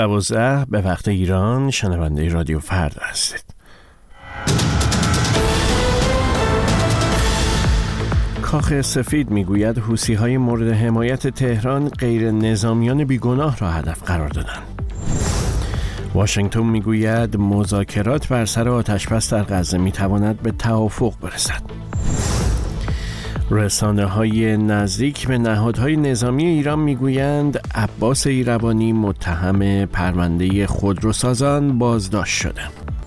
12 به وقت ایران شنونده رادیو فردا هستید. کاخ سفید میگوید حوثی‌های مورد حمایت تهران غیر نظامیان بیگناه را هدف قرار دادند. واشنگتن میگوید مذاکرات بر سر آتش‌بس در غزه میتواند به توافق برسد. رسانه‌های نزدیک به نهادهای نظامی ایران میگویند عباس ایروانی متهم پرونده خودروسازان بازداشت شده.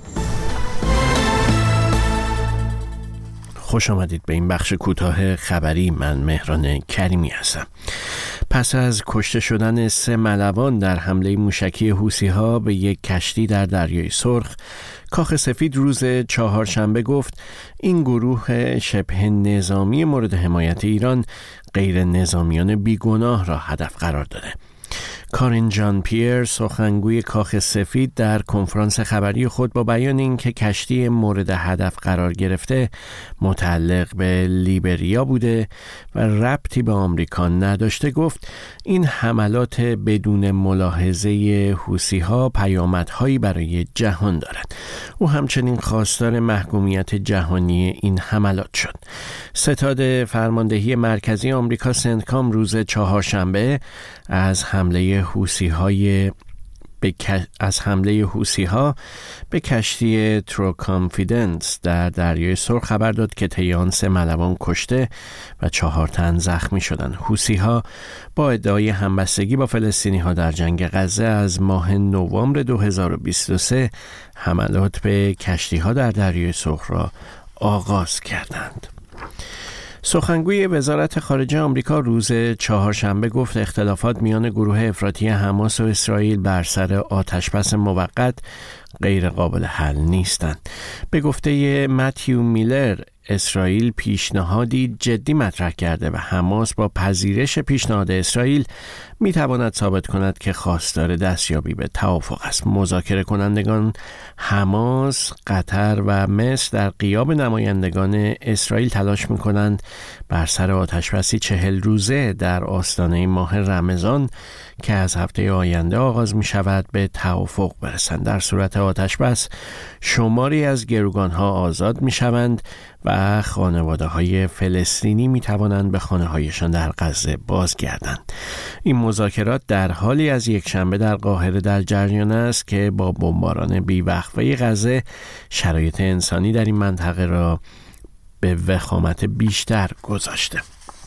خوش آمدید به این بخش کوتاه خبری. من مهران کریمی هستم. پس از کشته شدن 3 ملوان در حمله موشکی حوثی‌ها به یک کشتی در دریای سرخ، کاخ سفید روز چهارشنبه گفت این گروه شبه نظامی مورد حمایت ایران غیر نظامیان بیگناه را هدف قرار داده. کارین جان پیر، سخنگوی کاخ سفید، در کنفرانس خبری خود با بیان اینکه کشتی مورد هدف قرار گرفته متعلق به لیبریا بوده و ربطی به آمریکا نداشته، گفت این حملات بدون ملاحظه حوثی‌ها پیامدهایی برای جهان دارد. او همچنین خواستار محکومیت جهانی این حملات شد. ستاد فرماندهی مرکزی آمریکا سنتکام روز چهارشنبه از حمله حوثی‌ها به کشتی ترو کانفیدنس در دریای سرخ خبر داد که طی آن 3 ملوان کشته و 4 تن زخمی شدند. حوثی‌ها با ادعای همبستگی با فلسطینی‌ها در جنگ غزه از ماه نوامبر 2023 حملات به کشتی‌ها در دریای سرخ را آغاز کردند. سخنگوی وزارت خارجه آمریکا روز چهارشنبه گفت اختلافات میان گروه افراطی حماس و اسرائیل بر سر آتش‌بس موقت غیر قابل حل نیستند. به گفته متیو میلر، اسرائیل پیشنهادی جدی مطرح کرده و حماس با پذیرش پیشنهاد اسرائیل میتواند ثابت کند که خواستار دستیابی به توافق است. مذاکره کنندگان حماس، قطر و مصر در غیاب نمایندگان اسرائیل تلاش میکنند بر سر آتش‌بسی 40 روزه در آستانه ماه رمضان که از هفته آینده آغاز می شود به توافق برسند. در صورت آتش‌بس شماری از گروگانها آزاد می شوند و خانواده های فلسطینی می توانند به خانه هایشان در غزه بازگردند. این مذاکرات در حالی از یکشنبه در قاهره در جریان است که با بمباران بی‌وقفه غزه شرایط انسانی در این منطقه را به وخامت بیشتر گذاشته.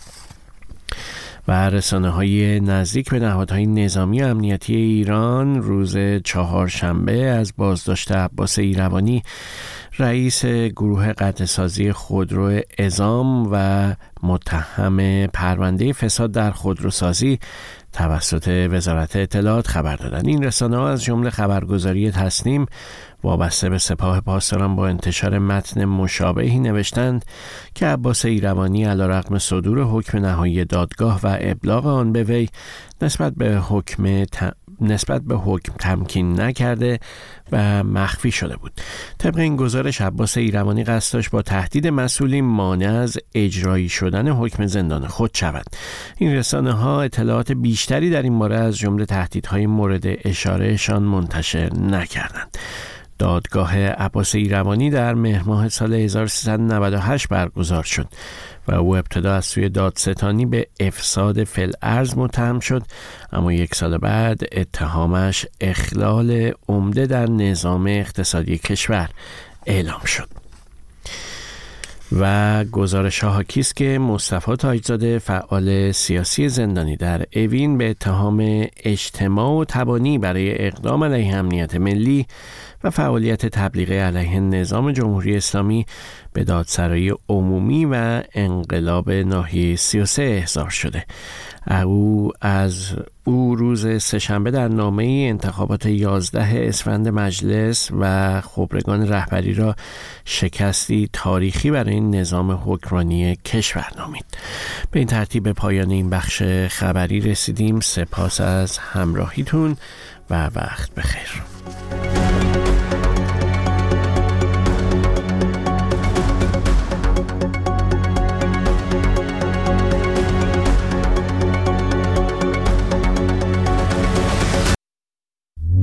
و رسانه‌های نزدیک به نهادهای نظامی و امنیتی ایران روز چهارشنبه از بازداشت عباس ایروانی، رئیس گروه قطعه‌سازی خودرو اعزام و متهم پرونده فساد در خودروسازی توسط وزارت اطلاعات خبر دادند. این رسانه‌ها از جمله خبرگزاری تصنیم وابسته به سپاه پاسداران با انتشار متن مشابهی نوشتند که عباس ایروانی علیرغم صدور حکم نهایی دادگاه و ابلاغ آن به وی نسبت به حکم تمکین نکرده و مخفی شده بود. طبق این گزارش عباس ایروانی قصد داشت با تهدید مسئولین مانع از اجرایی شدن حکم زندان خود شود. این رسانه‌ها اطلاعات بیشتری در این باره از جمله تهدیدهای مورد اشارهشان منتشر نکردند. دادگاه عباس ایروانی در مهر ماه سال 1398 برگزار شد و او ابتدا از سوی دادستانی به افساد فی‌الارض متهم شد، اما 1 سال بعد اتهامش اخلال عمده در نظام اقتصادی کشور اعلام شد. و گزارش ها حاکی است که مصطفی تاج‌زاده، فعال سیاسی زندانی در اوین، به اتهام اجتماع و تبانی برای اقدام علیه امنیت ملی و فعالیت تبلیغ علیه نظام جمهوری اسلامی به دادسرای عمومی و انقلاب ناحیه 33 احضار شده. او روز سه‌شنبه در نامه انتخابات 11 اسفند مجلس و خبرگان رهبری را شکستی تاریخی برای این نظام حکمرانی کشور نامید. به این ترتیب به پایان این بخش خبری رسیدیم. سپاس از همراهیتون و وقت بخیر.